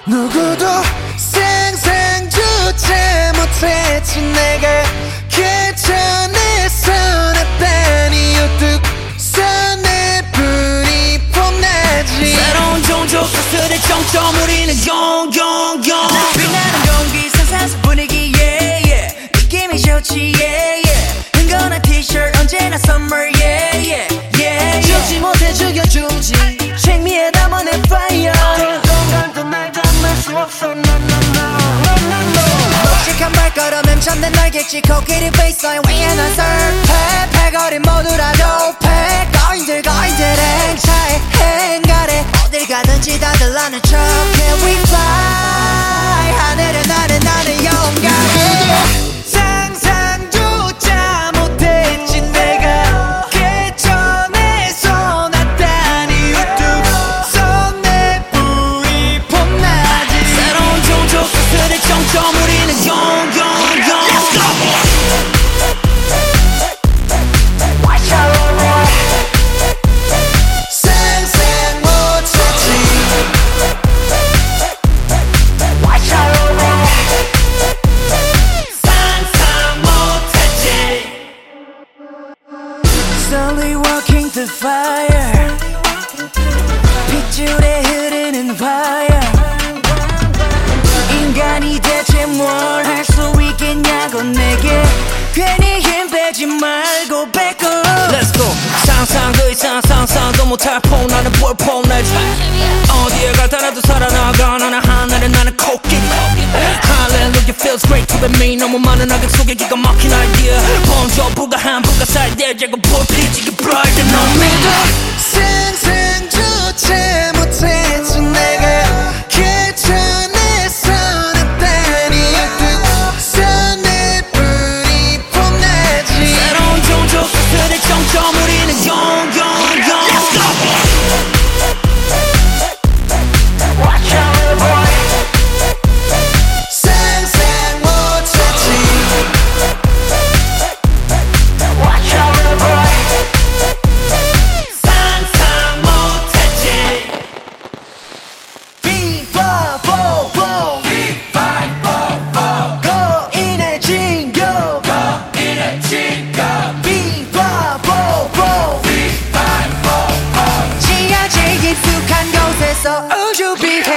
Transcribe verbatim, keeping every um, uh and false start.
누구도 생생조차 못했지 내가 괜찮아서 났다니 우뚝 선에 불이 폼나지 새로운 종족 가스의 정점 우리는 용용용 빛나는 공기 상상속 분위기 yeah, yeah. 느낌이 좋지 yeah, yeah. 흥건한 티셔츠 언제나 summer yeah, yeah, yeah, yeah. 죽지 못해 죽여주지 Check me and I'm on fire 동간도 날 담을 수 없어 no no no no no no 묵직한 발걸음엔 잠든 날개치 코끼리 baseline 위에 난 surf 패거리 모두 다 도패 거인들 거인들 행차에 행가래 어딜 가든지 다들 아는 척 Can we fly 하늘에 나는 나는勇敢해 상상조차 못했지 내가 개천에서 났다니 우뚝 선에 불이 폼나지 새로운 종족 가스의 정점 우리는 용용용 상상 못했지 상상 못했지 Slowly walking through fire 핏줄에 흐르는 fire 인간이 대체 뭘 할 수 있겠냐고 내게 괜히 힘 빼지 말고 back up Let's go 상상 그 이상 상상도 못할 폼 나는 볼폼 날 어디에 가더라도 살아나가 나는 하늘에 나는 코끼리 Hallelujah feels great to be me 너무 많은 악역 속에 기가 막힌 아이디어 번져 부가한 부가살 대제고 불빛이 bright and on me 상상조차 못했지 내가 개천에서 났다니 우뚝 선에 불이 폼나지 새로운 종족 가스의 정점 우리는 용용용 상상 못했지 상상 못했지 비바보보 거인의 진격 거인의 진격 비바보보 지하제 깊숙한 곳에서 우주 비행